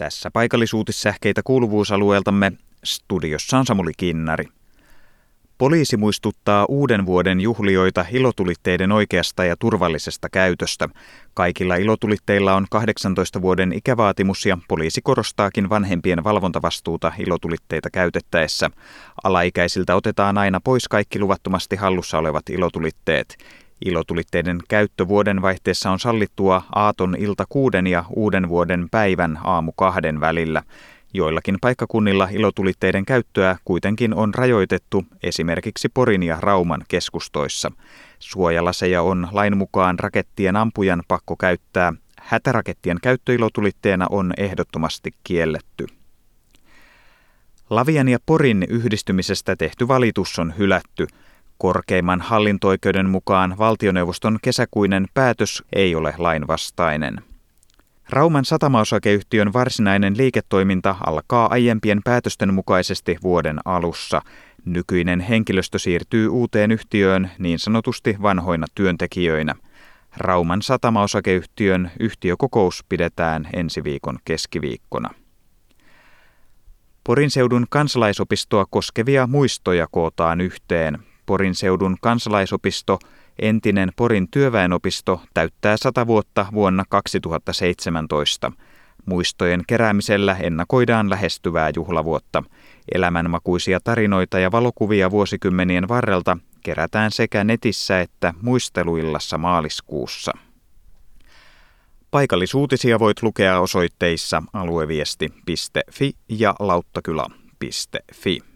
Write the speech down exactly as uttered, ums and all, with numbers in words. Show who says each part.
Speaker 1: Tässä paikallisuutissähkeitä kuuluvuusalueeltamme. Studiossa on Samuli Kinnari. Poliisi muistuttaa uuden vuoden juhlioita ilotulitteiden oikeasta ja turvallisesta käytöstä. Kaikilla ilotulitteilla on kahdeksantoista vuoden ikävaatimus ja poliisi korostaakin vanhempien valvontavastuuta ilotulitteita käytettäessä. Alaikäisiltä otetaan aina pois kaikki luvattomasti hallussa olevat ilotulitteet. Ilotulitteiden käyttö vuodenvaihteessa on sallittua aaton ilta kuuden ja uuden vuoden päivän aamu kahden välillä. Joillakin paikkakunnilla ilotulitteiden käyttöä kuitenkin on rajoitettu, esimerkiksi Porin ja Rauman keskustoissa. Suojalaseja on lain mukaan rakettien ampujan pakko käyttää. Hätärakettien käyttö ilotulitteena on ehdottomasti kielletty. Lavian ja Porin yhdistymisestä tehty valitus on hylätty. Korkeimman hallinto-oikeuden mukaan valtioneuvoston kesäkuinen päätös ei ole lainvastainen. Rauman satamaosakeyhtiön varsinainen liiketoiminta alkaa aiempien päätösten mukaisesti vuoden alussa. Nykyinen henkilöstö siirtyy uuteen yhtiöön niin sanotusti vanhoina työntekijöinä. Rauman satamaosakeyhtiön yhtiökokous pidetään ensi viikon keskiviikkona. Porin seudun kansalaisopistoa koskevia muistoja kootaan yhteen. Porin seudun kansalaisopisto, entinen Porin työväenopisto, täyttää sata vuotta vuonna kaksituhattaseitsemäntoista. Muistojen keräämisellä ennakoidaan lähestyvää juhlavuotta. Elämänmakuisia tarinoita ja valokuvia vuosikymmenien varrelta kerätään sekä netissä että muisteluillassa maaliskuussa. Paikallisuutisia voit lukea osoitteissa alueviesti piste fi ja lauttakylä piste fi.